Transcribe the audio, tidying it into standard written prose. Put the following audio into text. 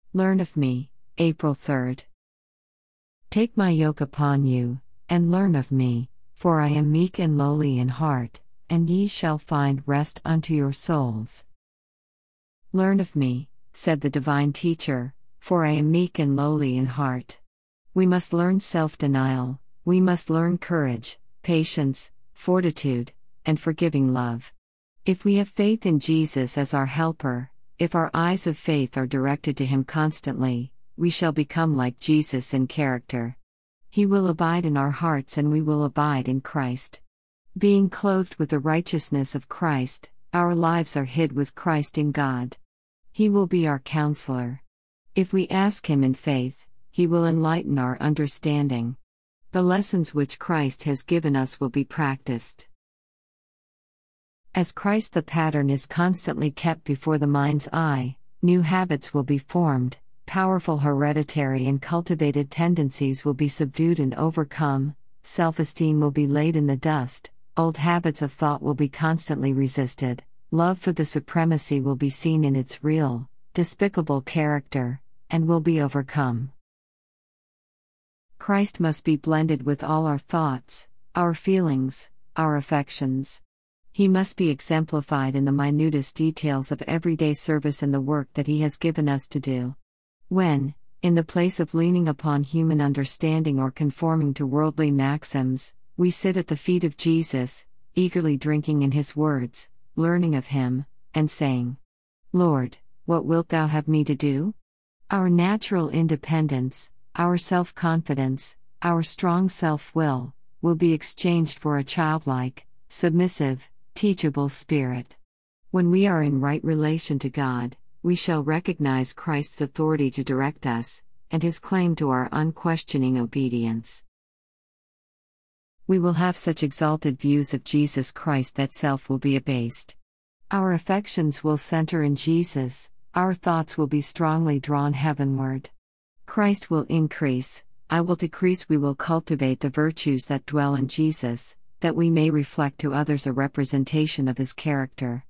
Learn of me, April 3rd. Take my yoke upon you, and learn of me, for I am meek and lowly in heart, and ye shall find rest unto your souls. Learn of me, said the divine teacher, for I am meek and lowly in heart. We must learn self-denial, we must learn courage, patience, fortitude, and forgiving love. If we have faith in Jesus as our helper, if our eyes of faith are directed to Him constantly, we shall become like Jesus in character. He will abide in our hearts and we will abide in Christ. Being clothed with the righteousness of Christ, our lives are hid with Christ in God. He will be our counselor. If we ask Him in faith, He will enlighten our understanding. The lessons which Christ has given us will be practiced. As Christ the pattern is constantly kept before the mind's eye, new habits will be formed, powerful hereditary and cultivated tendencies will be subdued and overcome, self-esteem will be laid in the dust, old habits of thought will be constantly resisted, love for the supremacy will be seen in its real, despicable character, and will be overcome. Christ must be blended with all our thoughts, our feelings, our affections. He must be exemplified in the minutest details of everyday service and the work that He has given us to do. When, in the place of leaning upon human understanding or conforming to worldly maxims, we sit at the feet of Jesus, eagerly drinking in His words, learning of Him, and saying, Lord, what wilt Thou have me to do? Our natural independence, our self-confidence, our strong self-will, will be exchanged for a childlike, submissive, teachable spirit. When we are in right relation to God, we shall recognize Christ's authority to direct us, and His claim to our unquestioning obedience. We will have such exalted views of Jesus Christ that self will be abased. Our affections will center in Jesus, our thoughts will be strongly drawn heavenward. Christ will increase, I will decrease. We will cultivate the virtues that dwell in Jesus, that we may reflect to others a representation of His character.